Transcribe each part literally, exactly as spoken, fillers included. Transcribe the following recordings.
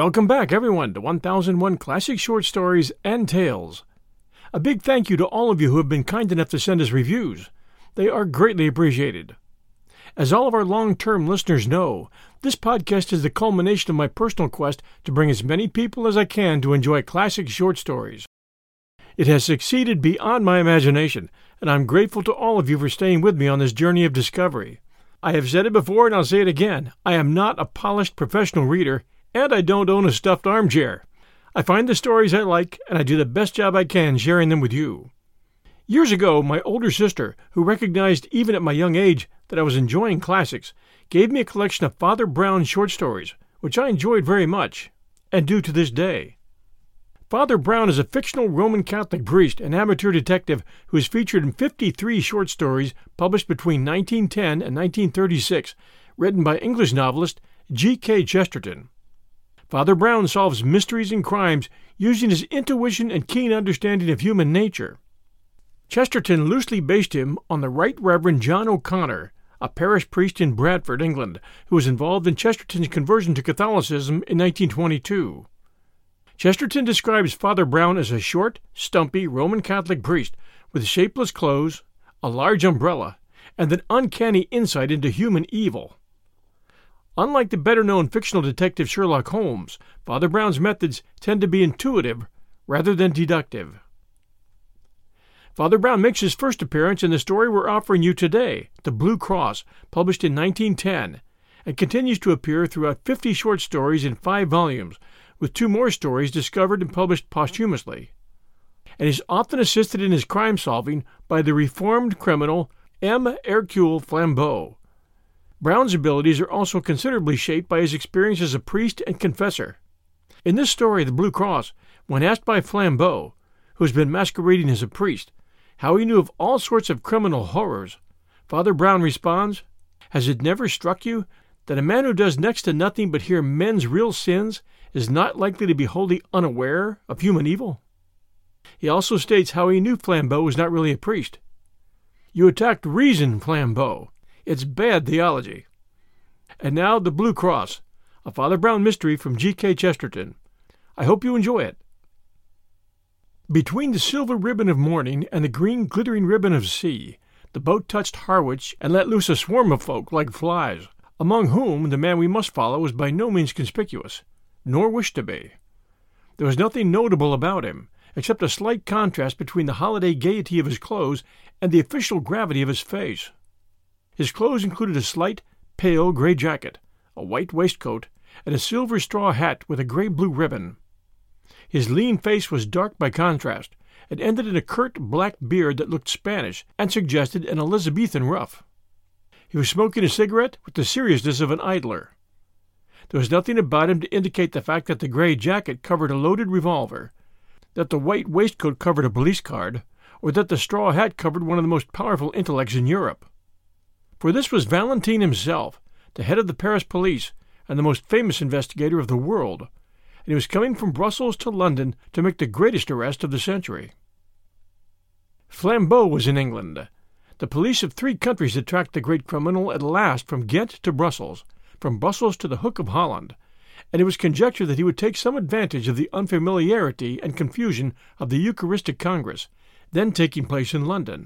Welcome back, everyone, to one thousand one Classic Short Stories and Tales. A big thank you to all of you who have been kind enough to send us reviews. They are greatly appreciated. As all of our long-term listeners know, this podcast is the culmination of my personal quest to bring as many people as I can to enjoy classic short stories. It has succeeded beyond my imagination, and I'm grateful to all of you for staying with me on this journey of discovery. I have said it before and I'll say it again. I am not a polished professional reader, and I don't own a stuffed armchair. I find the stories I like, and I do the best job I can sharing them with you. Years ago, my older sister, who recognized even at my young age that I was enjoying classics, gave me a collection of Father Brown short stories, which I enjoyed very much, and do to this day. Father Brown is a fictional Roman Catholic priest and amateur detective who is featured in fifty-three short stories published between nineteen ten and nineteen thirty-six, written by English novelist G K Chesterton. Father Brown solves mysteries and crimes using his intuition and keen understanding of human nature. Chesterton loosely based him on the Right Reverend John O'Connor, a parish priest in Bradford, England, who was involved in Chesterton's conversion to Catholicism in nineteen twenty-two. Chesterton describes Father Brown as a short, stumpy Roman Catholic priest with shapeless clothes, a large umbrella, and an uncanny insight into human evil. Unlike the better-known fictional detective Sherlock Holmes, Father Brown's methods tend to be intuitive rather than deductive. Father Brown makes his first appearance in the story we're offering you today, The Blue Cross, published in nineteen ten, and continues to appear throughout fifty short stories in five volumes, with two more stories discovered and published posthumously. And is often assisted in his crime-solving by the reformed criminal M. Hercule Flambeau. Brown's abilities are also considerably shaped by his experience as a priest and confessor. In this story, The Blue Cross, when asked by Flambeau, who has been masquerading as a priest, how he knew of all sorts of criminal horrors, Father Brown responds, "Has it never struck you that a man who does next to nothing but hear men's real sins is not likely to be wholly unaware of human evil?" He also states how he knew Flambeau was not really a priest. "You attacked reason, Flambeau. It's bad theology." And now The Blue Cross, a Father Brown mystery from G K Chesterton. I hope you enjoy it. Between the silver ribbon of morning and the green glittering ribbon of sea, the boat touched Harwich and let loose a swarm of folk like flies, among whom the man we must follow was by no means conspicuous, nor wished to be. There was nothing notable about him, except a slight contrast between the holiday gaiety of his clothes and the official gravity of his face. His clothes included a slight, pale gray jacket, a white waistcoat, and a silver straw hat with a gray-blue ribbon. His lean face was dark by contrast, and ended in a curt black beard that looked Spanish and suggested an Elizabethan ruff. He was smoking a cigarette with the seriousness of an idler. There was nothing about him to indicate the fact that the gray jacket covered a loaded revolver, that the white waistcoat covered a police card, or that the straw hat covered one of the most powerful intellects in Europe. For this was Valentine himself, the head of the Paris police and the most famous investigator of the world, and he was coming from Brussels to London to make the greatest arrest of the century. Flambeau was in England. The police of three countries had tracked the great criminal at last from Ghent to Brussels, from Brussels to the Hook of Holland, and it was conjectured that he would take some advantage of the unfamiliarity and confusion of the Eucharistic Congress, then taking place in London.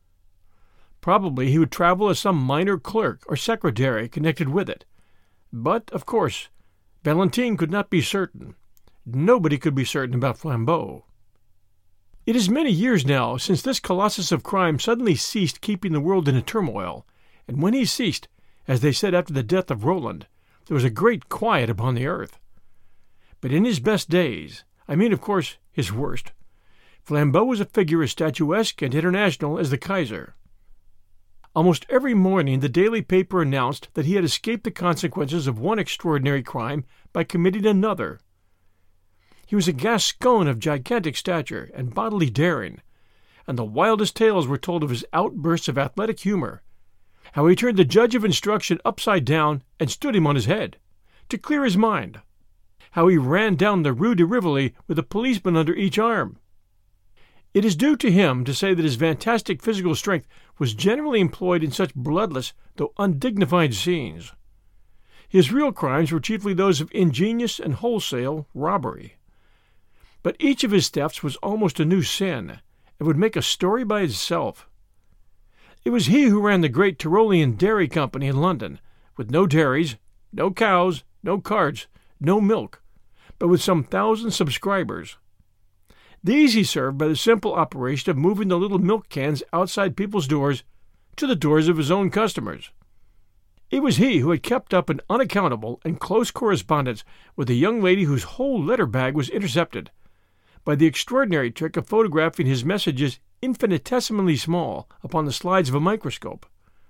Probably he would travel as some minor clerk or secretary connected with it. But, of course, Valentine could not be certain. Nobody could be certain about Flambeau. It is many years now since this colossus of crime suddenly ceased keeping the world in a turmoil, and when he ceased, as they said after the death of Roland, there was a great quiet upon the earth. But in his best days, I mean, of course, his worst, Flambeau was a figure as statuesque and international as the Kaiser. Almost every morning the daily paper announced that he had escaped the consequences of one extraordinary crime by committing another. He was a Gascon of gigantic stature and bodily daring, and the wildest tales were told of his outbursts of athletic humor, how he turned the judge of instruction upside down and stood him on his head, to clear his mind, how he ran down the Rue de Rivoli with a policeman under each arm. It is due to him to say that his fantastic physical strength was generally employed in such bloodless, though undignified scenes. His real crimes were chiefly those of ingenious and wholesale robbery. But each of his thefts was almost a new sin, and would make a story by itself. It was he who ran the great Tyrolean Dairy Company in London, with no dairies, no cows, no carts, no milk, but with some thousand subscribers. These he served by the simple operation of moving the little milk cans outside people's doors to the doors of his own customers. It was he who had kept up an unaccountable and close correspondence with a young lady whose whole letter bag was intercepted, by the extraordinary trick of photographing his messages infinitesimally small upon the slides of a microscope.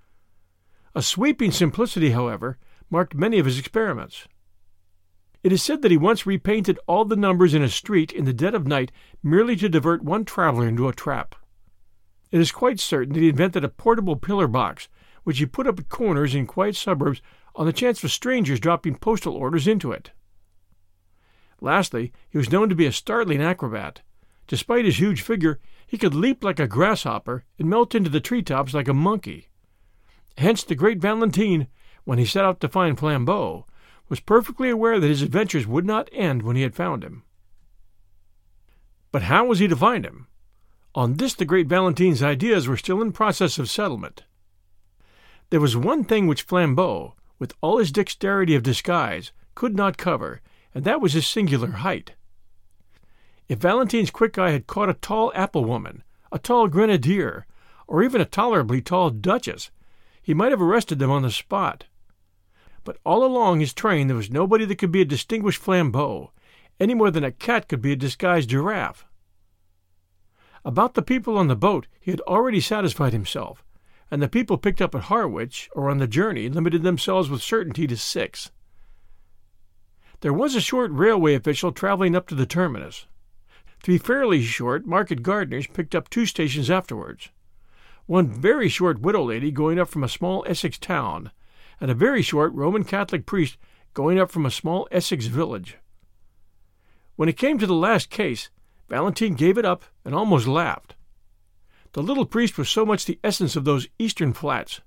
A sweeping simplicity, however, marked many of his experiments. It is said that he once repainted all the numbers in a street in the dead of night merely to divert one traveler into a trap. It is quite certain that he invented a portable pillar box, which he put up at corners in quiet suburbs on the chance of strangers dropping postal orders into it. Lastly, he was known to be a startling acrobat. Despite his huge figure, he could leap like a grasshopper and melt into the treetops like a monkey. Hence the great Valentine, when he set out to find Flambeau, was perfectly aware that his adventures would not end when he had found him. But how was he to find him? On this the great Valentine's ideas were still in process of settlement. There was one thing which Flambeau, with all his dexterity of disguise, could not cover, and that was his singular height. If Valentine's quick eye had caught a tall apple-woman, a tall grenadier, or even a tolerably tall duchess, he might have arrested them on the spot. But all along his train there was nobody that could be a distinguished Flambeau, any more than a cat could be a disguised giraffe. About the people on the boat he had already satisfied himself, and the people picked up at Harwich or on the journey limited themselves with certainty to six. There was a short railway official travelling up to the terminus. Three fairly short market gardeners picked up two stations afterwards. One very short widow lady going up from a small Essex town, and a very short Roman Catholic priest going up from a small Essex village. When it came to the last case, Valentine gave it up and almost laughed. The little priest was so much the essence of those eastern flats.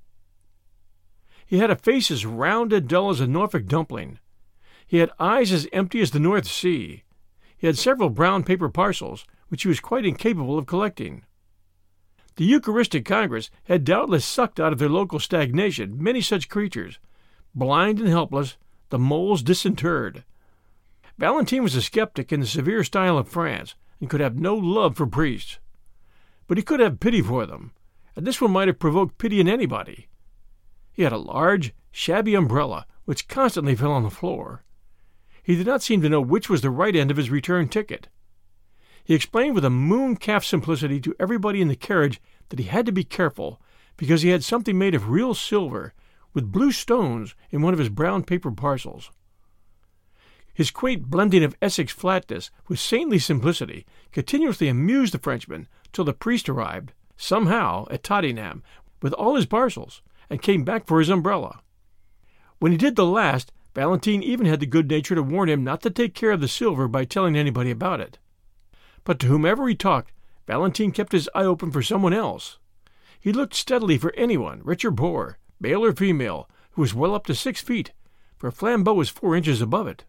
He had a face as round and dull as a Norfolk dumpling. He had eyes as empty as the North Sea. He had several brown paper parcels, which he was quite incapable of collecting. The Eucharistic Congress had doubtless sucked out of their local stagnation many such creatures, blind and helpless, the moles disinterred. Valentine was a skeptic in the severe style of France, and could have no love for priests. But he could have pity for them, and this one might have provoked pity in anybody. He had a large, shabby umbrella, which constantly fell on the floor. He did not seem to know which was the right end of his return ticket. He explained with a moon-calf simplicity to everybody in the carriage that he had to be careful, because he had something made of real silver, with blue stones in one of his brown paper parcels. His quaint blending of Essex flatness with saintly simplicity continuously amused the Frenchman till the priest arrived, somehow, at Tottenham, with all his parcels, and came back for his umbrella. When he did the last, Valentine even had the good nature to warn him not to take care of the silver by telling anybody about it. But to whomever he talked, Valentine kept his eye open for someone else. He looked steadily for anyone, rich or poor, male or female, who was well up to six feet, for Flambeau was four inches above it.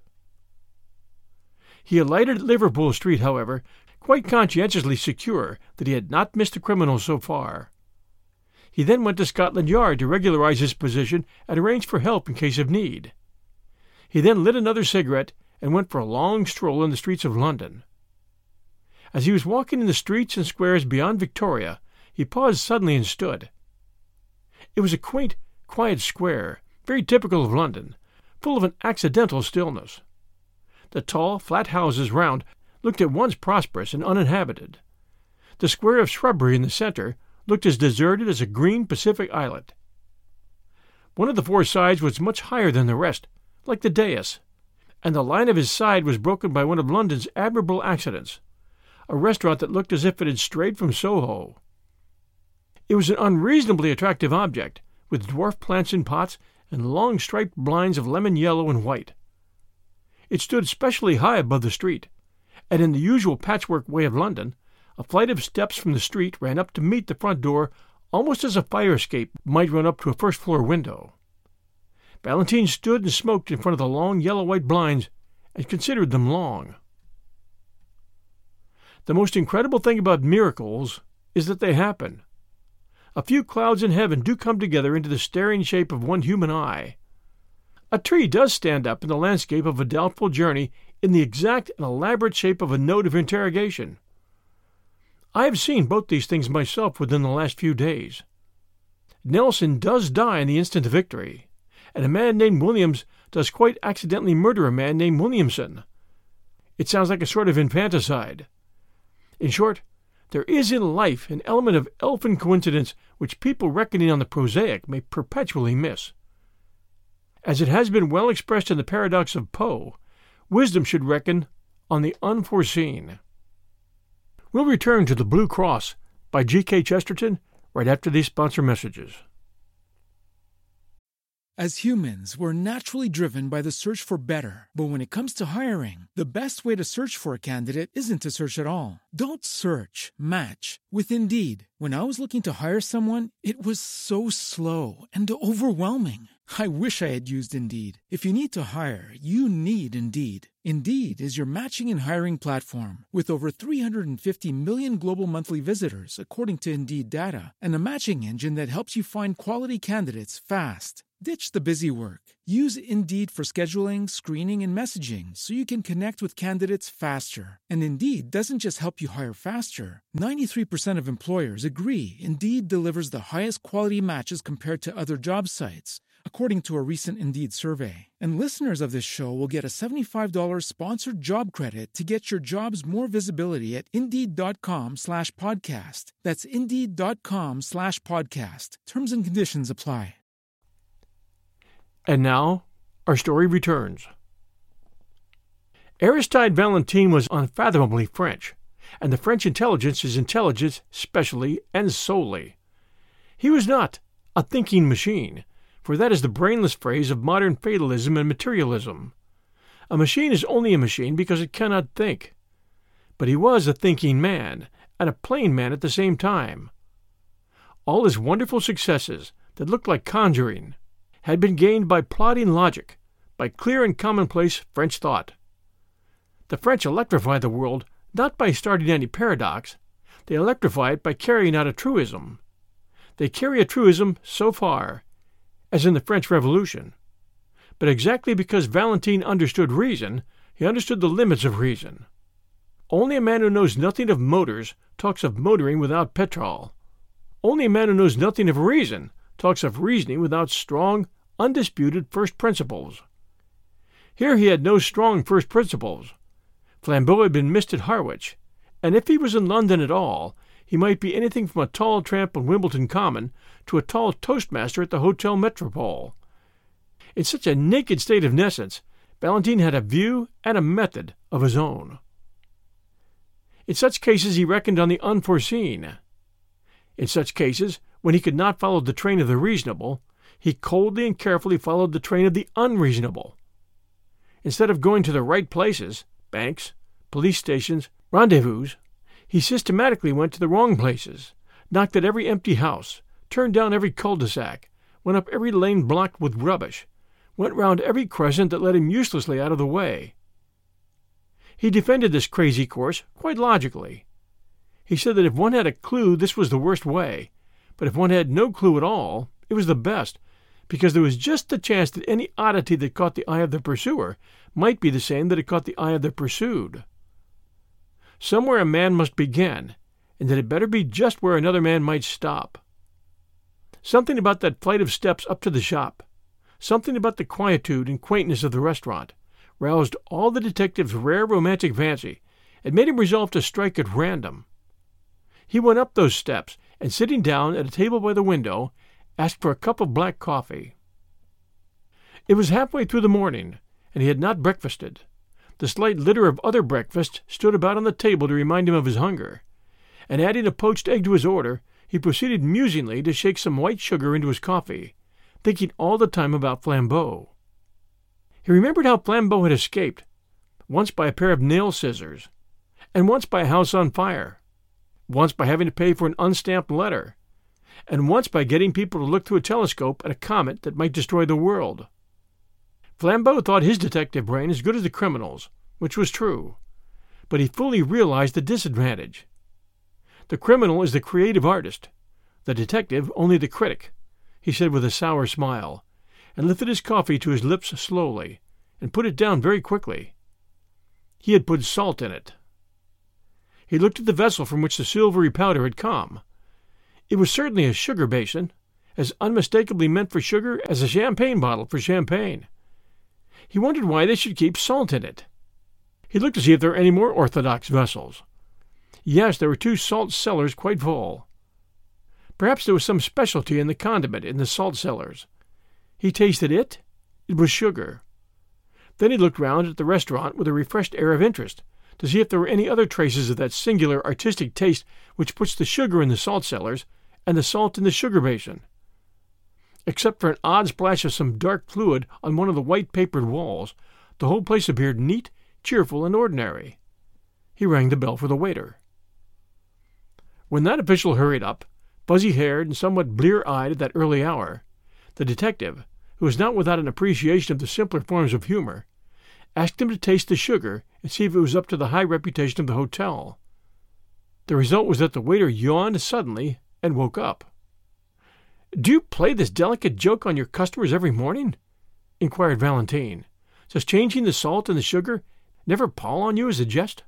He alighted at Liverpool Street, however, quite conscientiously secure that he had not missed the criminal so far. He then went to Scotland Yard to regularize his position and arrange for help in case of need. He then lit another cigarette and went for a long stroll in the streets of London. As he was walking in the streets and squares beyond Victoria, he paused suddenly and stood. It was a quaint, quiet square, very typical of London, full of an accidental stillness. The tall, flat houses round looked at once prosperous and uninhabited. The square of shrubbery in the centre looked as deserted as a green Pacific islet. One of the four sides was much higher than the rest, like the dais, and the line of his side was broken by one of London's admirable accidents, a restaurant that looked as if it had strayed from Soho. It was an unreasonably attractive object, with dwarf plants in pots and long striped blinds of lemon yellow and white. It stood specially high above the street, and in the usual patchwork way of London, a flight of steps from the street ran up to meet the front door almost as a fire escape might run up to a first-floor window. Valentine stood and smoked in front of the long yellow-white blinds and considered them long. The most incredible thing about miracles is that they happen. A few clouds in heaven do come together into the staring shape of one human eye. A tree does stand up in the landscape of a doubtful journey in the exact and elaborate shape of a note of interrogation. I have seen both these things myself within the last few days. Nelson does die in the instant of victory, and a man named Williams does quite accidentally murder a man named Williamson. It sounds like a sort of infanticide. In short, there is in life an element of elfin coincidence which people reckoning on the prosaic may perpetually miss. As it has been well expressed in the paradox of Poe, wisdom should reckon on the unforeseen. We'll return to The Blue Cross by G K Chesterton right after these sponsor messages. As humans, we're naturally driven by the search for better. But when it comes to hiring, the best way to search for a candidate isn't to search at all. Don't search, match with Indeed. When I was looking to hire someone, it was so slow and overwhelming. I wish I had used Indeed. If you need to hire, you need Indeed. Indeed is your matching and hiring platform with over three hundred fifty million global monthly visitors, according to Indeed data, and a matching engine that helps you find quality candidates fast. Ditch the busy work. Use Indeed for scheduling, screening, and messaging so you can connect with candidates faster. And Indeed doesn't just help you hire faster. ninety-three percent of employers agree Indeed delivers the highest quality matches compared to other job sites, according to a recent Indeed survey. And listeners of this show will get a seventy-five dollars sponsored job credit to get your jobs more visibility at Indeed.com slash podcast. That's Indeed.com slash podcast. Terms and conditions apply. And now, our story returns. Aristide Valentine was unfathomably French, and the French intelligence is intelligence specially and solely. He was not a thinking machine, for that is the brainless phrase of modern fatalism and materialism. A machine is only a machine because it cannot think. But he was a thinking man, and a plain man at the same time. All his wonderful successes, that looked like conjuring, had been gained by plodding logic, by clear and commonplace French thought. The French electrify the world not by starting any paradox, they electrify it by carrying out a truism. They carry a truism so far, as in the French Revolution. But exactly because Valentine understood reason, he understood the limits of reason. Only a man who knows nothing of motors talks of motoring without petrol. Only a man who knows nothing of reason talks of reasoning without strong, undisputed first principles. Here he had no strong first principles. Flambeau had been missed at Harwich, and if he was in London at all, he might be anything from a tall tramp on Wimbledon Common to a tall toastmaster at the Hotel Metropole. In such a naked state of nescience, Valentine had a view and a method of his own. In such cases he reckoned on the unforeseen. In such cases, when he could not follow the train of the reasonable, he coldly and carefully followed the train of the unreasonable. Instead of going to the right places, banks, police stations, rendezvous, he systematically went to the wrong places, knocked at every empty house, turned down every cul-de-sac, went up every lane blocked with rubbish, went round every crescent that led him uselessly out of the way. He defended this crazy course quite logically. He said that if one had a clue, this was the worst way, but if one had no clue at all, it was the best, because there was just the chance that any oddity that caught the eye of the pursuer might be the same that it caught the eye of the pursued. Somewhere a man must begin, and that it better be just where another man might stop. Something about that flight of steps up to the shop, something about the quietude and quaintness of the restaurant, roused all the detective's rare romantic fancy and made him resolve to strike at random. He went up those steps, and sitting down at a table by the window, asked for a cup of black coffee. It was halfway through the morning, and he had not breakfasted. The slight litter of other breakfasts stood about on the table to remind him of his hunger, and adding a poached egg to his order, he proceeded musingly to shake some white sugar into his coffee, thinking all the time about Flambeau. He remembered how Flambeau had escaped, once by a pair of nail scissors, and once by a house on fire, once by having to pay for an unstamped letter, and once by getting people to look through a telescope at a comet that might destroy the world. Flambeau thought his detective brain as good as the criminal's, which was true, but he fully realized the disadvantage. The criminal is the creative artist, the detective only the critic, he said with a sour smile, and lifted his coffee to his lips slowly, and put it down very quickly. He had put salt in it. He looked at the vessel from which the silvery powder had come. It was certainly a sugar basin, as unmistakably meant for sugar as a champagne bottle for champagne. He wondered why they should keep salt in it. He looked to see if there were any more orthodox vessels. Yes, there were two salt cellars quite full. Perhaps there was some specialty in the condiment in the salt cellars. He tasted it. It was sugar. Then he looked round at the restaurant with a refreshed air of interest, to see if there were any other traces of that singular artistic taste which puts the sugar in the salt cellars and the salt in the sugar basin. Except for an odd splash of some dark fluid on one of the white-papered walls, the whole place appeared neat, cheerful, and ordinary. He rang the bell for the waiter. When that official hurried up, fuzzy-haired and somewhat blear-eyed at that early hour, the detective, who was not without an appreciation of the simpler forms of humor, asked him to taste the sugar and see if it was up to the high reputation of the hotel. The result was that the waiter yawned suddenly and woke up. "Do you play this delicate joke on your customers every morning?" inquired Valentine. "Does changing the salt and the sugar never pall on you as a jest?"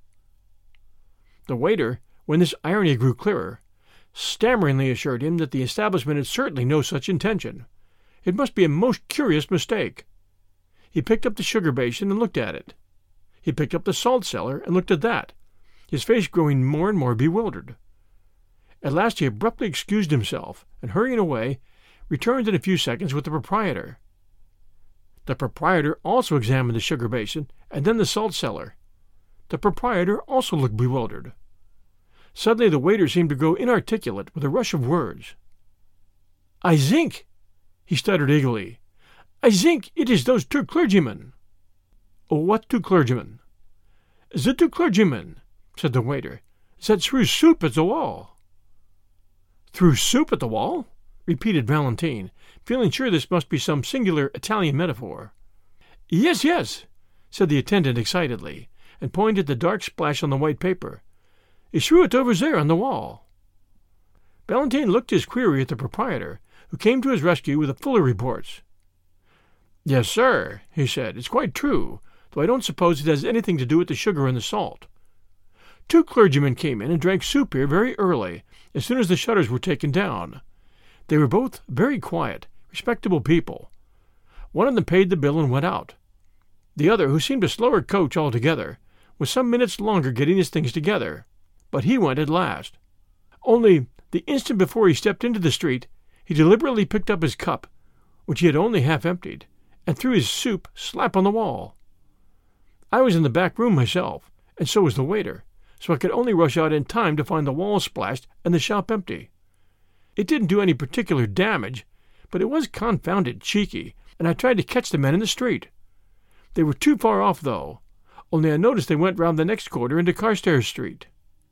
The waiter, when this irony grew clearer, stammeringly assured him that the establishment had certainly no such intention. It must be a most curious mistake. He picked up the sugar basin and looked at it. He picked up the salt cellar and looked at that, his face growing more and more bewildered. At last he abruptly excused himself, and hurrying away, returned in a few seconds with the proprietor. The proprietor also examined the sugar basin, and then the salt cellar. The proprietor also looked bewildered. Suddenly the waiter seemed to grow inarticulate with a rush of words. "I think," he stuttered eagerly, "I think it is those two clergymen." "What two clergymen?" "The two clergymen," said the waiter, "that threw soup at the wall." "Threw soup at the wall?" repeated Valentine, feeling sure this must be some singular Italian metaphor. "Yes, yes," said the attendant excitedly, and pointed at the dark splash on the white paper. "He threw it over there on the wall." Valentine looked his query at the proprietor, who came to his rescue with the fuller reports. "Yes, sir," he said, "it's quite true, though I don't suppose it has anything to do with the sugar and the salt. Two clergymen came in and drank soup here very early, as soon as the shutters were taken down. They were both very quiet, respectable people. One of them paid the bill and went out. The other, who seemed a slower coach altogether, was some minutes longer getting his things together, but he went at last. Only, the instant before he stepped into the street, he deliberately picked up his cup, which he had only half emptied, and threw his soup slap on the wall. I was in the back room myself, and so was the waiter, so I could only rush out in time to find the wall splashed and the shop empty. It didn't do any particular damage, but it was confounded cheeky, and I tried to catch the men in the street. They were too far off, though, only I noticed they went round the next corner into Carstairs Street."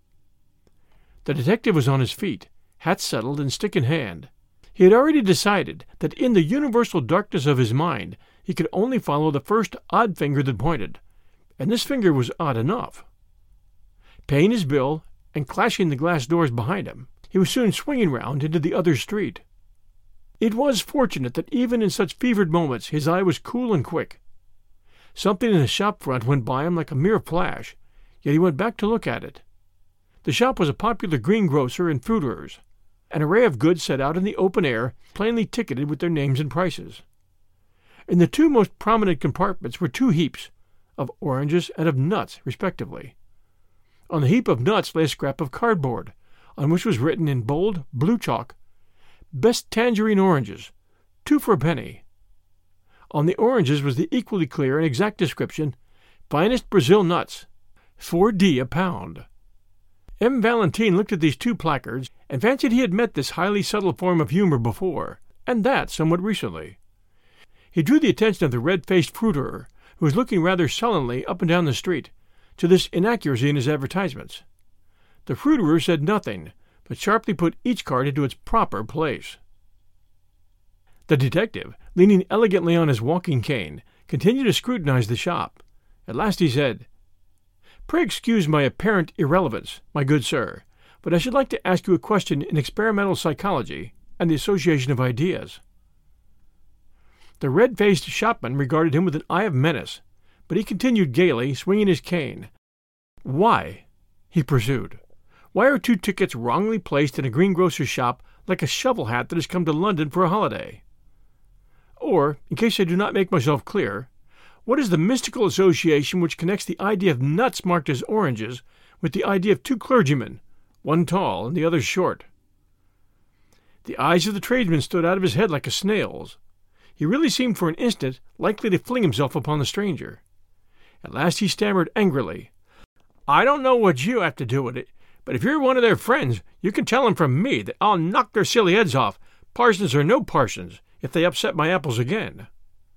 The detective was on his feet, hat settled and stick in hand. He had already decided that in the universal darkness of his mind he could only follow the first odd finger that pointed, and this finger was odd enough. Paying his bill and clashing the glass doors behind him, he was soon swinging round into the other street. It was fortunate that even in such fevered moments his eye was cool and quick. Something in the shop front went by him like a mere flash, yet he went back to look at it. The shop was a popular greengrocer and fruiterer's, an array of goods set out in the open air, plainly ticketed with their names and prices. In the two most prominent compartments were two heaps, of oranges and of nuts, respectively. On the heap of nuts lay a scrap of cardboard, on which was written in bold blue chalk, "Best tangerine oranges, two for a penny." On the oranges was the equally clear and exact description, "Finest Brazil nuts, four D a pound." M. Valentine looked at these two placards and fancied he had met this highly subtle form of humor before, and that somewhat recently. He drew the attention of the red-faced fruiterer, who was looking rather sullenly up and down the street, to this inaccuracy in his advertisements. The fruiterer said nothing, but sharply put each card into its proper place. The detective, leaning elegantly on his walking cane, continued to scrutinize the shop. At last he said, "Pray excuse my apparent irrelevance, my good sir, but I should like to ask you a question in experimental psychology and the association of ideas." The red-faced shopman regarded him with an eye of menace, but he continued gaily, swinging his cane. "Why," he pursued, "why are two tickets wrongly placed in a greengrocer's shop like a shovel hat that has come to London for a holiday? Or, in case I do not make myself clear, what is the mystical association which connects the idea of nuts marked as oranges with the idea of two clergymen, one tall and the other short?" The eyes of the tradesman stood out of his head like a snail's. He really seemed for an instant likely to fling himself upon the stranger. At last he stammered angrily, "I don't know what you have to do with it, but if you're one of their friends, you can tell them from me that I'll knock their silly heads off, parsons or no parsons, if they upset my apples again."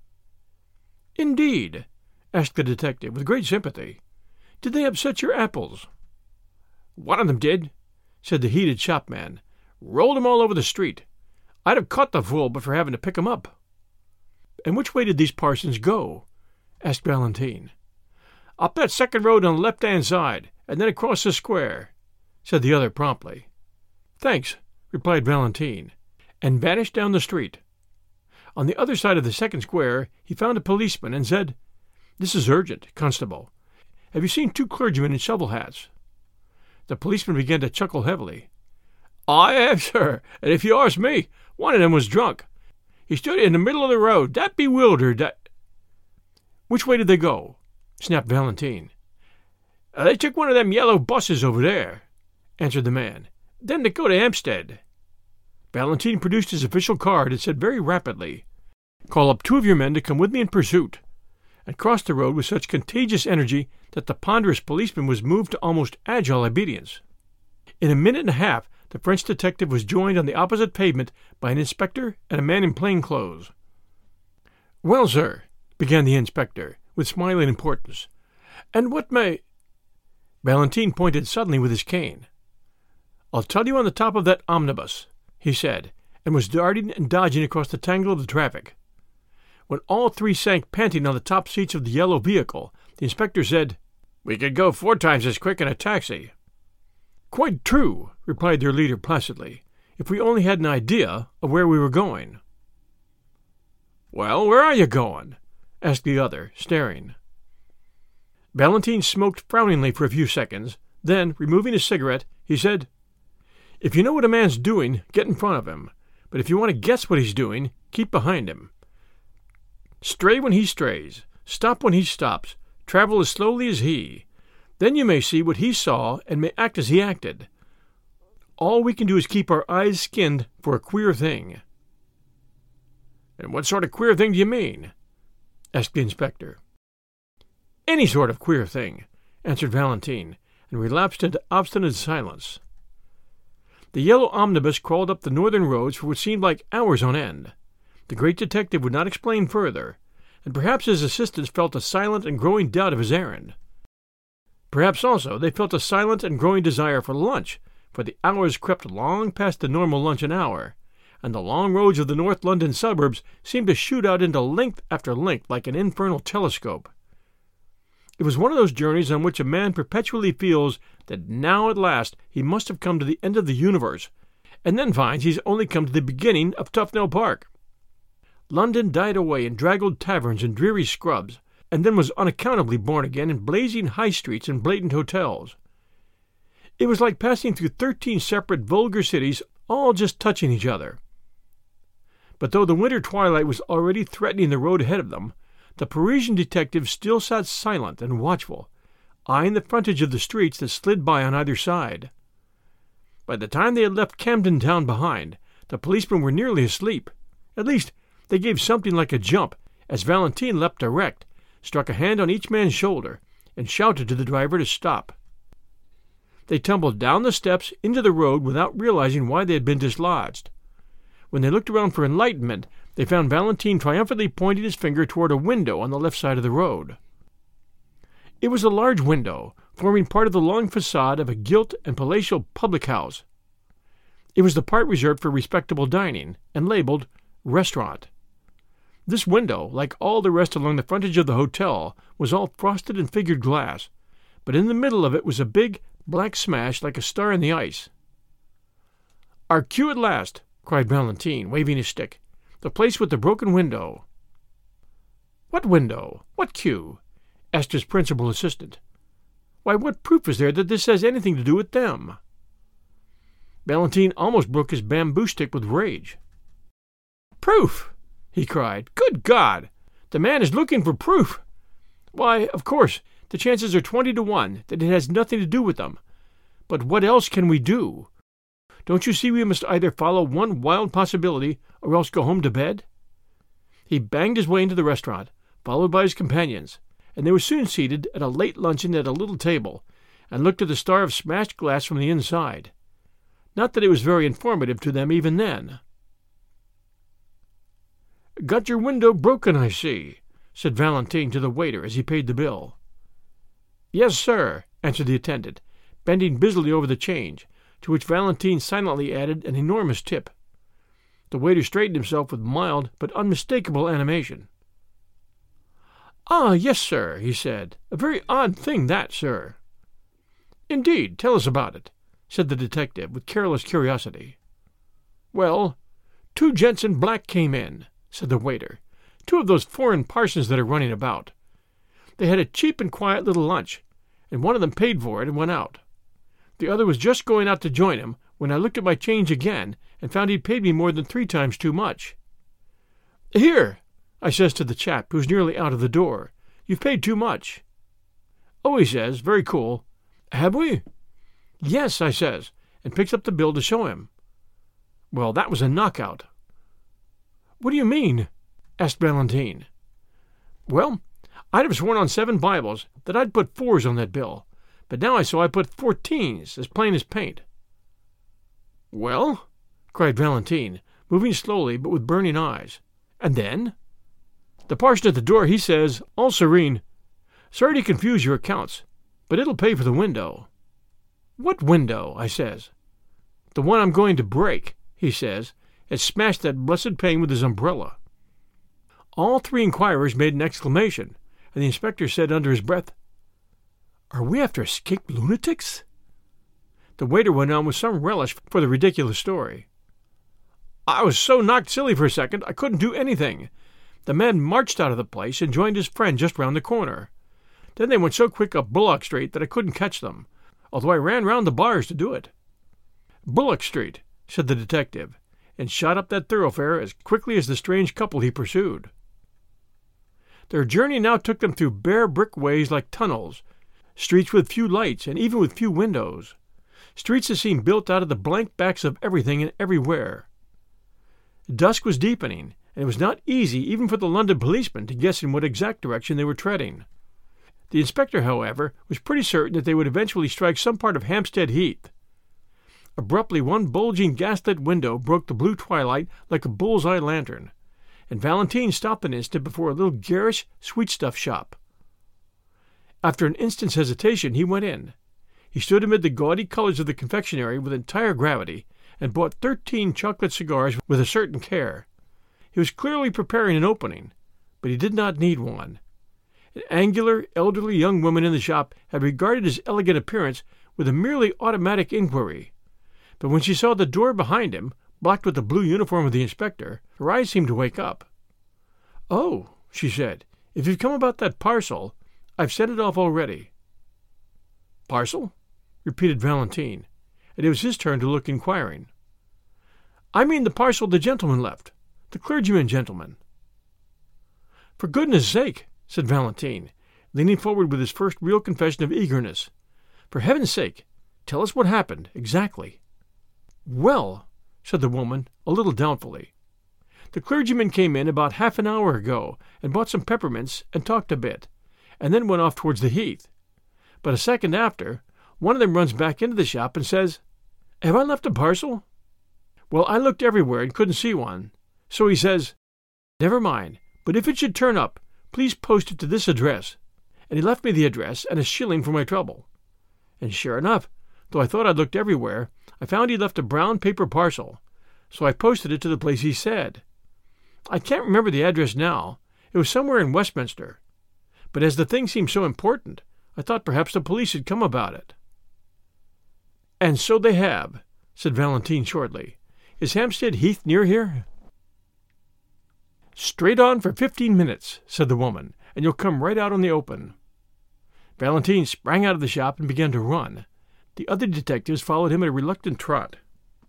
"Indeed?" asked the detective with great sympathy. "Did they upset your apples?" "One of them did," said the heated shopman. "Rolled 'em all over the street. I'd have caught the fool but for having to pick 'em up." "And which way did these parsons go?" asked Valentine. "Up that second road on the left-hand side, and then across the square," said the other promptly. "Thanks," replied Valentine, and vanished down the street. On the other side of the second square he found a policeman and said, "This is urgent, constable. Have you seen two clergymen in shovel hats?" The policeman began to chuckle heavily. "I have, sir, and if you ask me, one of them was drunk. He stood in the middle of the road, that bewildered, that—" "Which way did they go?" snapped Valentine. Uh, "They took one of them yellow buses over there," answered the man. "Then they go to Hampstead." Valentine produced his official card and said very rapidly, "Call up two of your men to come with me in pursuit," and crossed the road with such contagious energy that the ponderous policeman was moved to almost agile obedience. In a minute and a half the French detective was joined on the opposite pavement by an inspector and a man in plain clothes. "Well, sir," began the inspector, with smiling importance, "and what may—" Valentine pointed suddenly with his cane. "I'll tell you on the top of that omnibus," he said, and was darting and dodging across the tangle of the traffic. When all three sank panting on the top seats of the yellow vehicle, the inspector said, "We could go four times as quick in a taxi." "Quite true," replied their leader placidly, "if we only had an idea of where we were going." "Well, where are you going?" asked the other, staring. Valentine smoked frowningly for a few seconds. Then, removing his cigarette, he said, "If you know what a man's doing, get in front of him. But if you want to guess what he's doing, keep behind him. Stray when he strays, stop when he stops, travel as slowly as he. Then you may see what he saw and may act as he acted. All we can do is keep our eyes skinned for a queer thing." "And what sort of queer thing do you mean?" asked the inspector. "Any sort of queer thing," answered Valentine, and relapsed into obstinate silence. The yellow omnibus crawled up the northern roads for what seemed like hours on end. The great detective would not explain further, and perhaps his assistants felt a silent and growing doubt of his errand. Perhaps also they felt a silent and growing desire for lunch, for the hours crept long past the normal luncheon hour, and the long roads of the North London suburbs seemed to shoot out into length after length like an infernal telescope. It was one of those journeys on which a man perpetually feels that now at last he must have come to the end of the universe, and then finds he's only come to the beginning of Tufnell Park. London died away in draggled taverns and dreary scrubs, and then was unaccountably born again in blazing high streets and blatant hotels. It was like passing through thirteen separate vulgar cities, all just touching each other. But though the winter twilight was already threatening the road ahead of them, the Parisian detective still sat silent and watchful, eyeing the frontage of the streets that slid by on either side. By the time they had left Camden Town behind, the policemen were nearly asleep. At least, they gave something like a jump as Valentine leapt erect, struck a hand on each man's shoulder, and shouted to the driver to stop. They tumbled down the steps into the road without realizing why they had been dislodged. When they looked around for enlightenment, they found Valentine triumphantly pointing his finger toward a window on the left side of the road. It was a large window, forming part of the long facade of a gilt and palatial public house. It was the part reserved for respectable dining, and labeled Restaurant. This window, like all the rest along the frontage of the hotel, was all frosted and figured glass, but in the middle of it was a big, black smash like a star in the ice. "Our cue at last!" cried Valentine, waving his stick. "The place with the broken window." "What window? What cue?" asked his principal assistant. "Why, what proof is there that this has anything to do with them?" Valentine almost broke his bamboo stick with rage. "Proof!" he cried. "Good God! The man is looking for proof! Why, of course, the chances are twenty to one that it has nothing to do with them. But what else can we do? Don't you see we must either follow one wild possibility or else go home to bed?" He banged his way into the restaurant, followed by his companions, and they were soon seated at a late luncheon at a little table, and looked at the star of smashed glass from the inside. Not that it was very informative to them even then. "Got your window broken, I see," said Valentine to the waiter as he paid the bill. "Yes, sir," answered the attendant, bending busily over the change, to which Valentine silently added an enormous tip. The waiter straightened himself with mild but unmistakable animation. "Ah, yes, sir," he said. "A very odd thing, that, sir." "Indeed, tell us about it," said the detective, with careless curiosity. "Well, two gents in black came in," said the waiter, "two of those foreign parsons that are running about. They had a cheap and quiet little lunch, and one of them paid for it and went out. The other was just going out to join him when I looked at my change again and found he'd paid me more than three times too much. 'Here,' I says to the chap who's nearly out of the door, 'you've paid too much.' 'Oh,' he says, very cool, 'have we?' 'Yes,' I says, and picks up the bill to show him. Well, that was a knockout." "What do you mean?" asked Valentine. "Well, I'd have sworn on seven Bibles that I'd put fours on that bill, but now I saw I put fourteens, as plain as paint." "Well?" cried Valentine, moving slowly but with burning eyes. "And then?" "The parson at the door, he says, all serene, 'Sorry to confuse your accounts, but it'll pay for the window.' 'What window?' I says. 'The one I'm going to break,' he says, and smashed that blessed pane with his umbrella." All three inquirers made an exclamation, and the inspector said under his breath, "Are we after escaped lunatics?" The waiter went on with some relish for the ridiculous story. "I was so knocked silly for a second I couldn't do anything. The man marched out of the place and joined his friend just round the corner. Then they went so quick up Bullock Street that I couldn't catch them, although I ran round the bars to do it." "Bullock Street," said the detective, and shot up that thoroughfare as quickly as the strange couple he pursued. Their journey now took them through bare brick ways like tunnels, streets with few lights and even with few windows, streets that seemed built out of the blank backs of everything and everywhere. Dusk was deepening, and it was not easy even for the London policemen to guess in what exact direction they were treading. The inspector, however, was pretty certain that they would eventually strike some part of Hampstead Heath. Abruptly one bulging gaslit window broke the blue twilight like a bull's-eye lantern, and Valentine stopped an instant before a little garish sweetstuff shop. After an instant's hesitation he went in. He stood amid the gaudy colors of the confectionery with entire gravity, and bought thirteen chocolate cigars with a certain care. He was clearly preparing an opening, but he did not need one. An angular, elderly young woman in the shop had regarded his elegant appearance with a merely automatic inquiry, but when she saw the door behind him, blocked with the blue uniform of the inspector, her eyes seemed to wake up. "Oh," she said, "if you've come about that parcel, I've sent it off already." "Parcel?" repeated Valentine, and it was his turn to look inquiring. "I mean the parcel the gentleman left, the clergyman gentleman." "For goodness' sake," said Valentine, leaning forward with his first real confession of eagerness, "for heaven's sake, tell us what happened, exactly." "Well," said the woman, a little doubtfully, "the clergyman came in about half an hour ago and bought some peppermints and talked a bit, and then went off towards the Heath. But a second after, one of them runs back into the shop and says, 'Have I left a parcel?' Well, I looked everywhere and couldn't see one. So he says, 'Never mind, but if it should turn up, please post it to this address.' And he left me the address and a shilling for my trouble. And sure enough, though I thought I'd looked everywhere, I found he left a brown paper parcel, so I posted it to the place he said. I can't remember the address now. It was somewhere in Westminster. But as the thing seemed so important, I thought perhaps the police had come about it." "And so they have," said Valentine shortly. "Is Hampstead Heath near here?" "Straight on for fifteen minutes," said the woman, "and you'll come right out on the open." Valentine sprang out of the shop and began to run. The other detectives followed him at a reluctant trot.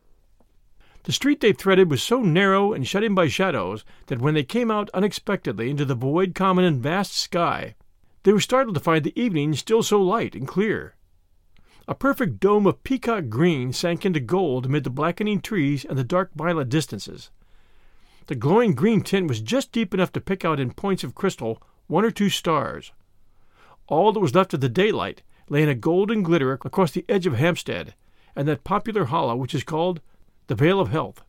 The street they threaded was so narrow and shut in by shadows that when they came out unexpectedly into the void common and vast sky, they were startled to find the evening still so light and clear. A perfect dome of peacock green sank into gold amid the blackening trees and the dark violet distances. The glowing green tint was just deep enough to pick out in points of crystal one or two stars. All that was left of the daylight lay in a golden glitter across the edge of Hampstead and that popular hollow which is called the Vale of Health.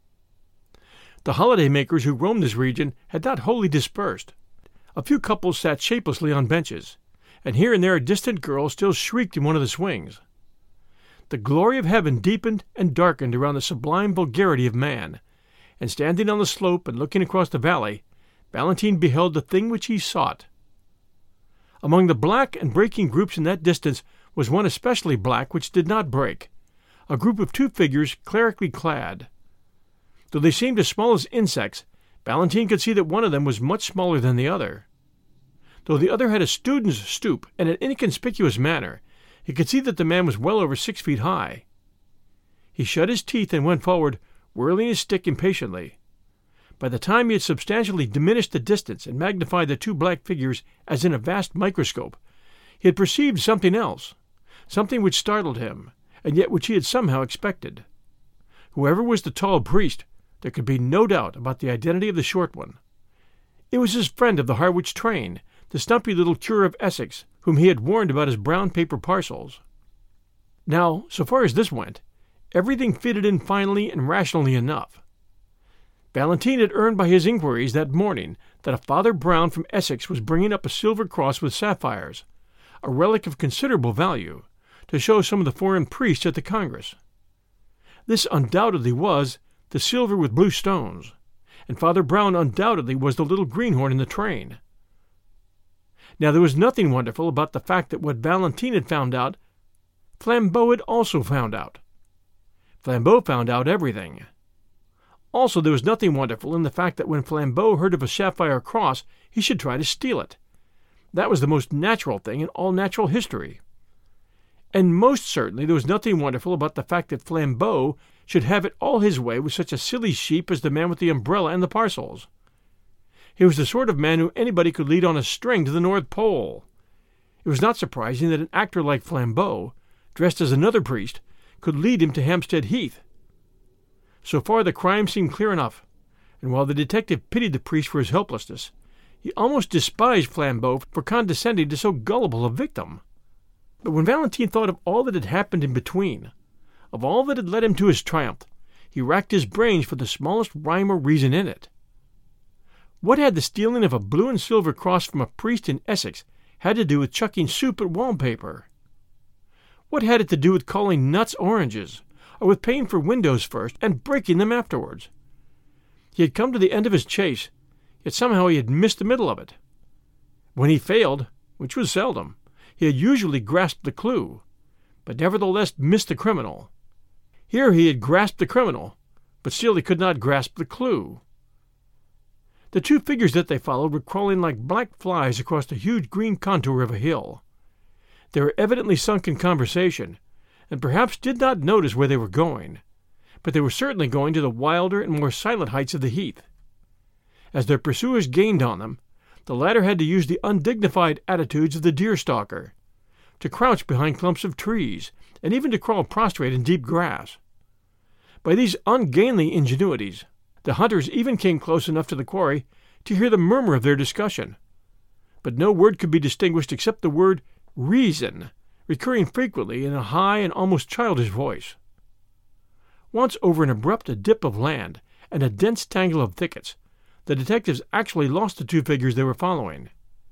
The holiday-makers who roamed this region had not wholly dispersed. A few couples sat shapelessly on benches, and here and there a distant girl still shrieked in one of the swings. The glory of heaven deepened and darkened around the sublime vulgarity of man, and standing on the slope and looking across the valley, Valentine beheld the thing which he sought. Among the black and breaking groups in that distance was one especially black which did not break, a group of two figures clerically clad. Though they seemed as small as insects, Valentine could see that one of them was much smaller than the other. Though the other had a student's stoop and an inconspicuous manner, he could see that the man was well over six feet high. He shut his teeth and went forward, whirling his stick impatiently. By the time he had substantially diminished the distance and magnified the two black figures as in a vast microscope, he had perceived something else, something which startled him, and yet which he had somehow expected. Whoever was the tall priest, there could be no doubt about the identity of the short one. It was his friend of the Harwich train, the stumpy little curé of Essex, whom he had warned about his brown paper parcels. Now, so far as this went, everything fitted in finely and rationally enough. Valentine had earned by his inquiries that morning that a Father Brown from Essex was bringing up a silver cross with sapphires, a relic of considerable value, to show some of the foreign priests at the Congress. This undoubtedly was the silver with blue stones, and Father Brown undoubtedly was the little greenhorn in the train. Now there was nothing wonderful about the fact that what Valentine had found out, Flambeau had also found out. Flambeau found out everything. Also there was nothing wonderful in the fact that when Flambeau heard of a sapphire cross, he should try to steal it. That was the most natural thing in all natural history. And most certainly there was nothing wonderful about the fact that Flambeau should have it all his way with such a silly sheep as the man with the umbrella and the parcels. He was the sort of man who anybody could lead on a string to the North Pole. It was not surprising that an actor like Flambeau, dressed as another priest, could lead him to Hampstead Heath. So far the crime seemed clear enough, and while the detective pitied the priest for his helplessness, he almost despised Flambeau for condescending to so gullible a victim. But when Valentine thought of all that had happened in between, of all that had led him to his triumph, he racked his brains for the smallest rhyme or reason in it. What had the stealing of a blue and silver cross from a priest in Essex had to do with chucking soup at wallpaper? What had it to do with calling nuts oranges, or with paying for windows first and breaking them afterwards? He had come to the end of his chase, yet somehow he had missed the middle of it. When he failed, which was seldom, he had usually grasped the clue, but nevertheless missed the criminal. Here he had grasped the criminal, but still he could not grasp the clue. The two figures that they followed were crawling like black flies across the huge green contour of a hill. They were evidently sunk in conversation, and perhaps did not notice where they were going, but they were certainly going to the wilder and more silent heights of the heath. As their pursuers gained on them, the latter had to use the undignified attitudes of the deer-stalker, to crouch behind clumps of trees, and even to crawl prostrate in deep grass. By these ungainly ingenuities, the hunters even came close enough to the quarry to hear the murmur of their discussion, but no word could be distinguished except the word reason, recurring frequently in a high and almost childish voice. Once over an abrupt dip of land and a dense tangle of thickets, the detectives actually lost the two figures they were following.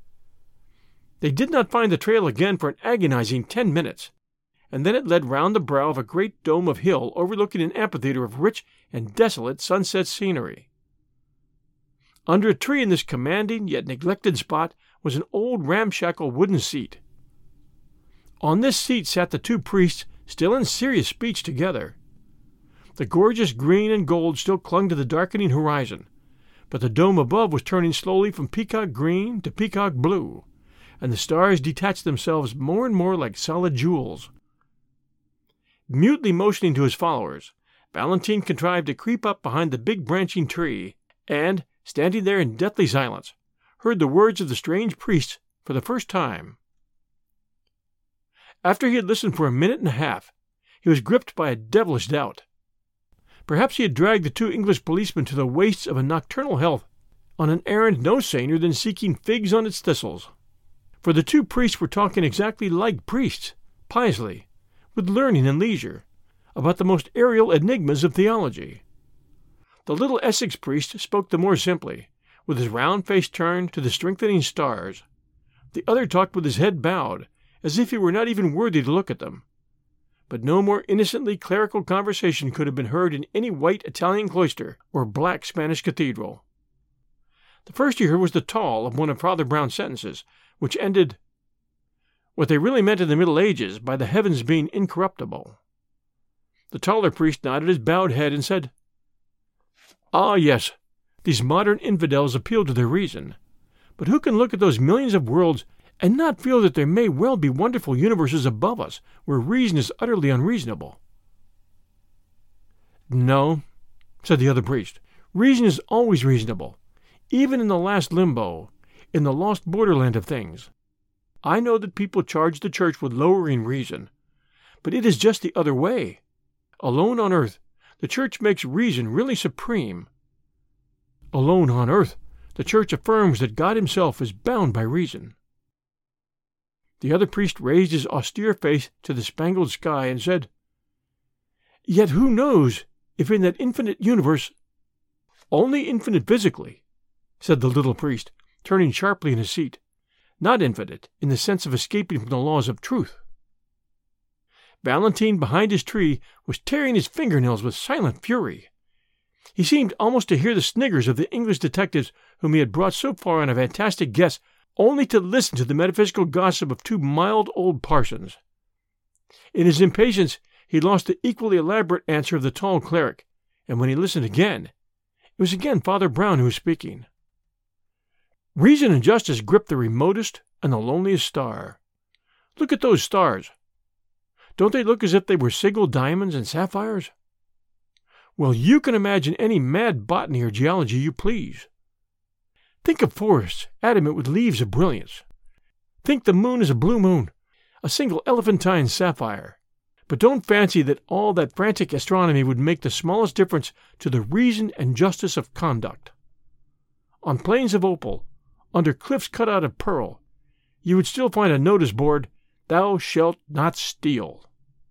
They did not find the trail again for an agonizing ten minutes, and then it led round the brow of a great dome of hill overlooking an amphitheater of rich and desolate sunset scenery. Under a tree in this commanding yet neglected spot was an old ramshackle wooden seat. On this seat sat the two priests, still in serious speech together. The gorgeous green and gold still clung to the darkening horizon, but the dome above was turning slowly from peacock green to peacock blue, and the stars detached themselves more and more like solid jewels. Mutely motioning to his followers, Valentine contrived to creep up behind the big branching tree, and, standing there in deathly silence, heard the words of the strange priests for the first time. After he had listened for a minute and a half, he was gripped by a devilish doubt. Perhaps he had dragged the two English policemen to the wastes of a nocturnal heath on an errand no saner than seeking figs on its thistles. For the two priests were talking exactly like priests, piously, with learning and leisure, about the most aerial enigmas of theology. The little Essex priest spoke the more simply, with his round face turned to the strengthening stars. The other talked with his head bowed, as if he were not even worthy to look at them. But no more innocently clerical conversation could have been heard in any white Italian cloister or black Spanish cathedral. The first you heard was the tawl of one of Father Brown's sentences, which ended, "What they really meant in the Middle Ages by the heavens being incorruptible." The taller priest nodded his bowed head and said, "Ah, yes, these modern infidels appeal to their reason. But who can look at those millions of worlds and not feel that there may well be wonderful universes above us where reason is utterly unreasonable?" "No," said the other priest, "reason is always reasonable, even in the last limbo, in the lost borderland of things. I know that people charge the church with lowering reason, but it is just the other way. Alone on earth, the church makes reason really supreme. Alone on earth, the church affirms that God himself is bound by reason." The other priest raised his austere face to the spangled sky and said, "Yet who knows if in that infinite universe—" "Only infinite physically," said the little priest, turning sharply in his seat, "not infinite in the sense of escaping from the laws of truth." Valentine behind his tree was tearing his fingernails with silent fury. He seemed almost to hear the sniggers of the English detectives whom he had brought so far on a fantastic guess, only to listen to the metaphysical gossip of two mild old parsons. In his impatience he lost the equally elaborate answer of the tall cleric, and when he listened again, it was again Father Brown who was speaking. "Reason and justice grip the remotest and the loneliest star. Look at those stars. Don't they look as if they were signal diamonds and sapphires? Well, you can imagine any mad botany or geology you please. Think of forests adamant with leaves of brilliance. Think the moon is a blue moon, a single elephantine sapphire. But don't fancy that all that frantic astronomy would make the smallest difference to the reason and justice of conduct. On plains of opal, under cliffs cut out of pearl, you would still find a notice board, 'Thou shalt not steal.'"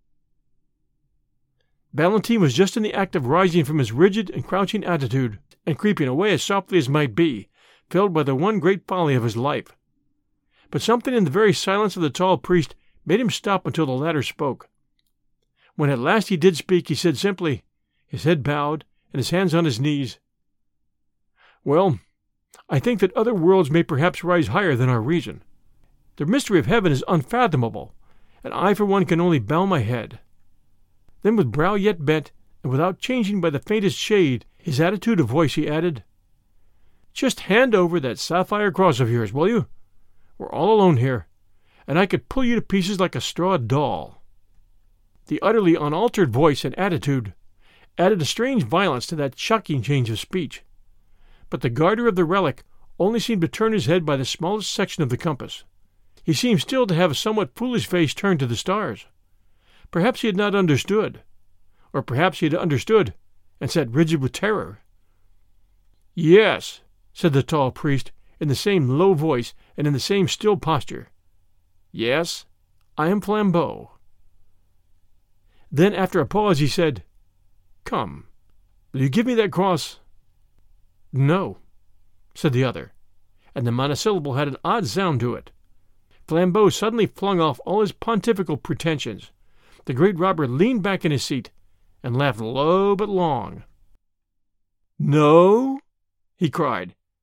Valentine was just in the act of rising from his rigid and crouching attitude and creeping away as softly as might be, filled by the one great folly of his life. But something in the very silence of the tall priest made him stop until the latter spoke. When at last he did speak, he said simply, his head bowed and his hands on his knees, "Well, I think that other worlds may perhaps rise higher than our reason. The mystery of heaven is unfathomable, and I for one can only bow my head." Then with brow yet bent, and without changing by the faintest shade his attitude of voice, he added, "Just hand over that sapphire cross of yours, will you? We're all alone here, and I could pull you to pieces like a straw doll." The utterly unaltered voice and attitude added a strange violence to that shocking change of speech. But the guarder of the relic only seemed to turn his head by the smallest section of the compass. He seemed still to have a somewhat foolish face turned to the stars. Perhaps he had not understood, or perhaps he had understood and sat rigid with terror. "Yes," said the tall priest, in the same low voice and in the same still posture. "Yes, I am Flambeau." Then, after a pause, he said, "Come, will you give me that cross?" "No," said the other, and the monosyllable had an odd sound to it. Flambeau suddenly flung off all his pontifical pretensions. The great robber leaned back in his seat and laughed low but long. "No?" he cried.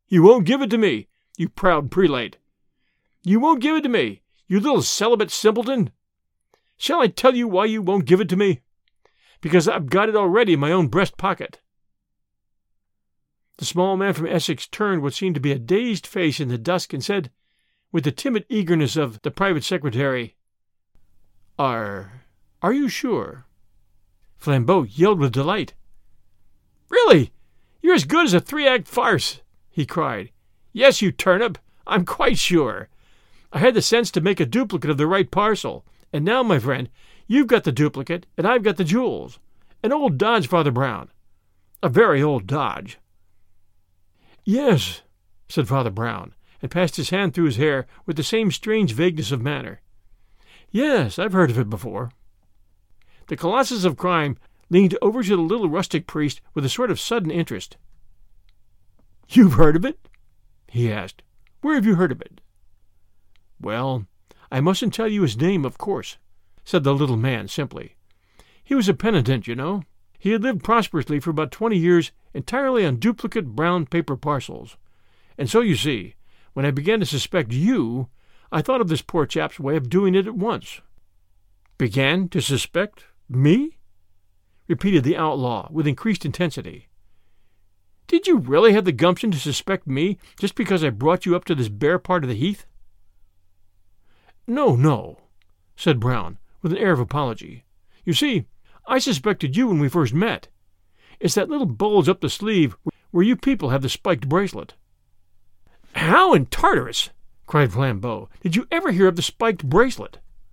You won't give it to me, you proud prelate. You won't give it to me, you little celibate simpleton. Shall I tell you why you won't give it to me? Because I've got it already in my own breast pocket." The small man from Essex turned what seemed to be a dazed face in the dusk and said, with the timid eagerness of the private secretary, Are... are you sure?" Flambeau yelled with delight. "Really, you're as good as a three-act farce," he cried. "Yes, you turnip, I'm quite sure. I had the sense to make a duplicate of the right parcel, and now, my friend, you've got the duplicate, and I've got the jewels. An old dodge, Father Brown. A very old dodge." "Yes," said Father Brown, and passed his hand through his hair with the same strange vagueness of manner. "Yes, I've heard of it before." The colossus of crime leaned over to the little rustic priest with a sort of sudden interest. "You've heard of it?" he asked. "Where have you heard of it?" "Well, I mustn't tell you his name, of course," said the little man simply. "He was a penitent, you know. He had lived prosperously for about twenty years entirely on duplicate brown paper parcels. And so, you see, when I began to suspect you, I thought of this poor chap's way of doing it at once." "Began to suspect me?" repeated the outlaw with increased intensity. "Did you really have the gumption to suspect me just because I brought you up to this bare part of the heath?" "No, no," said Brown, with an air of apology. "You see, I suspected you when we first met. It's that little bulge up the sleeve where you people have the spiked bracelet." "How in Tartarus," cried Flambeau, "did you ever hear of the spiked bracelet?"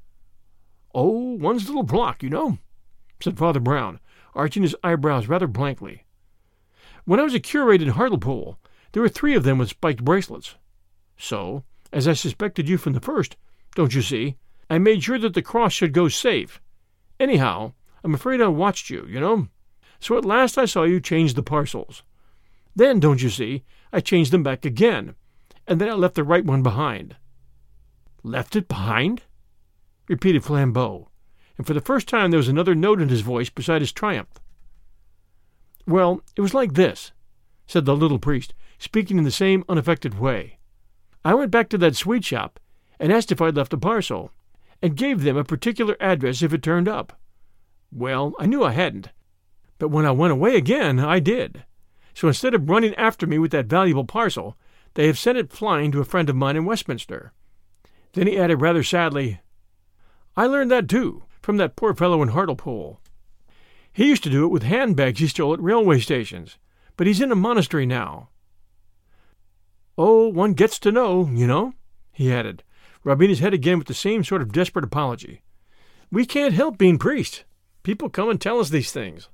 "Oh, one's little block, you know," said Father Brown, arching his eyebrows rather blankly. "When I was a curate in Hartlepool, there were three of them with spiked bracelets. So, as I suspected you from the first, don't you see, I made sure that the cross should go safe. Anyhow, I'm afraid I watched you, you know. So at last I saw you change the parcels. Then, don't you see, I changed them back again, and then I left the right one behind." "Left it behind?" repeated Flambeau, and for the first time there was another note in his voice beside his triumph. "Well, it was like this," said the little priest, speaking in the same unaffected way. "I went back to that sweet shop and asked if I'd left a parcel, and gave them a particular address if it turned up. Well, I knew I hadn't, but when I went away again, I did. So instead of running after me with that valuable parcel, they have sent it flying to a friend of mine in Westminster." Then he added rather sadly, "I learned that, too, from that poor fellow in Hartlepool. He used to do it with handbags he stole at railway stations, but he's in a monastery now. Oh, one gets to know, you know," he added, rubbing his head again with the same sort of desperate apology. "We can't help being priests. People come and tell us these things."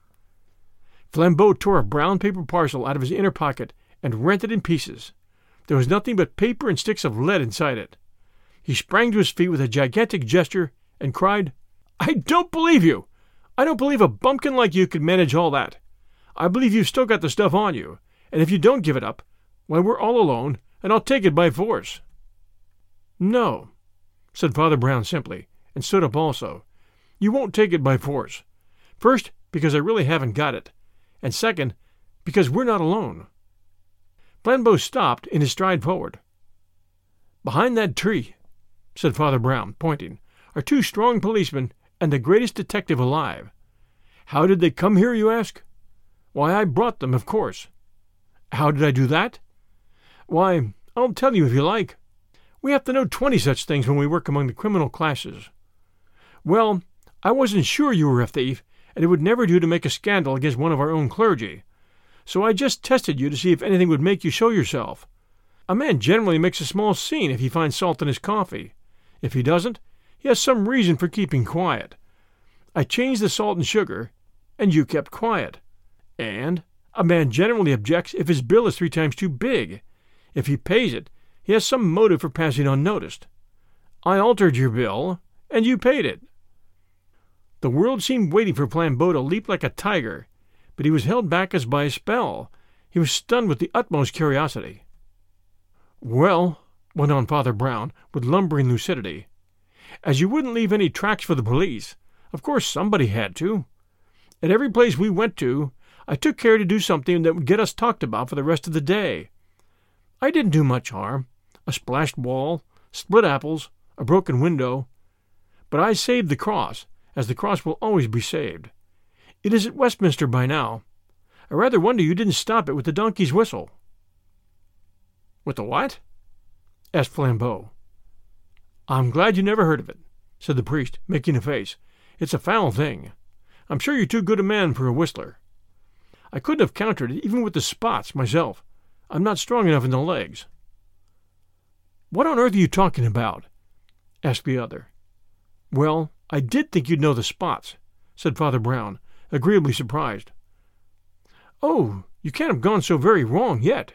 Flambeau tore a brown paper parcel out of his inner pocket and rent it in pieces. There was nothing but paper and sticks of lead inside it. He sprang to his feet with a gigantic gesture and cried, "I don't believe you! I don't believe a bumpkin like you could manage all that. I believe you've still got the stuff on you, and if you don't give it up, why, we're all alone, and I'll take it by force." "No," said Father Brown simply, and stood up also. "You won't take it by force. First, because I really haven't got it, and second, because we're not alone." Flambeau stopped in his stride forward. "Behind that tree," said Father Brown, pointing, "are two strong policemen and the greatest detective alive. How did they come here, you ask? Why, I brought them, of course. How did I do that? Why, I'll tell you if you like. We have to know twenty such things when we work among the criminal classes. Well, I wasn't sure you were a thief, and it would never do to make a scandal against one of our own clergy. So I just tested you to see if anything would make you show yourself. A man generally makes a small scene if he finds salt in his coffee. If he doesn't, he has some reason for keeping quiet. I changed the salt and sugar, and you kept quiet. And a man generally objects if his bill is three times too big. If he pays it, he has some motive for passing unnoticed. I altered your bill, and you paid it." The world seemed waiting for Flambeau to leap like a tiger, but he was held back as by a spell. He was stunned with the utmost curiosity. "Well," went on Father Brown, with lumbering lucidity, "as you wouldn't leave any tracks for the police, of course somebody had to. At every place we went to, I took care to do something that would get us talked about for the rest of the day. I didn't do much harm. A splashed wall, split apples, a broken window. But I saved the cross, as the cross will always be saved. It is at Westminster by now. I rather wonder you didn't stop it with the donkey's whistle." "With the what?" asked Flambeau. "I'm glad you never heard of it," said the priest, making a face. "It's a foul thing. I'm sure you're too good a man for a whistler. I couldn't have countered it even with the spots myself. I'm not strong enough in the legs." "What on earth are you talking about?" asked the other. "Well, I did think you'd know the spots," said Father Brown, agreeably surprised. "Oh, you can't have gone so very wrong yet."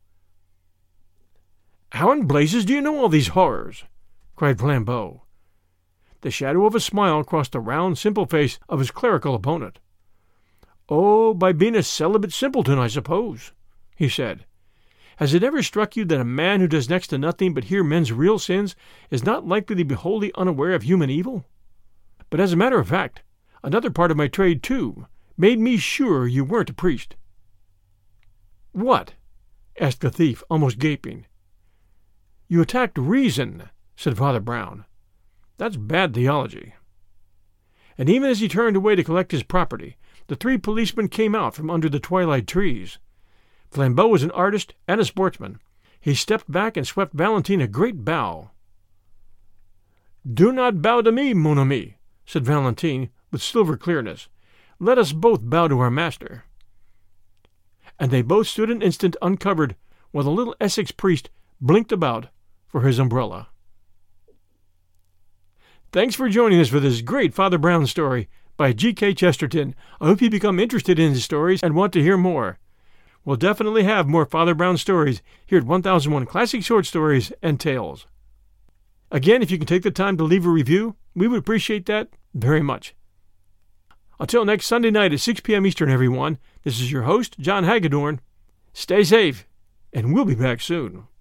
"How in blazes do you know all these horrors?" cried Flambeau. The shadow of a smile crossed the round, simple face of his clerical opponent. "Oh, by being a celibate simpleton, I suppose," he said. "Has it ever struck you that a man who does next to nothing but hear men's real sins is not likely to be wholly unaware of human evil? But as a matter of fact, another part of my trade, too, made me sure you weren't a priest." "What?" asked the thief, almost gaping. "You attacked reason," said Father Brown. "That's bad theology." And even as he turned away to collect his property, the three policemen came out from under the twilight trees. Flambeau was an artist and a sportsman. He stepped back and swept Valentine a great bow. "Do not bow to me, mon ami," said Valentine, with silver clearness. "Let us both bow to our master." And they both stood an instant uncovered, while the little Essex priest blinked about for his umbrella. Thanks for joining us for this great Father Brown story by G K Chesterton. I hope you become interested in his stories and want to hear more. We'll definitely have more Father Brown stories here at one thousand one Classic Short Stories and Tales. Again, if you can take the time to leave a review, we would appreciate that very much. Until next Sunday night at six p.m. Eastern, everyone, this is your host, John Hagedorn. Stay safe, and we'll be back soon.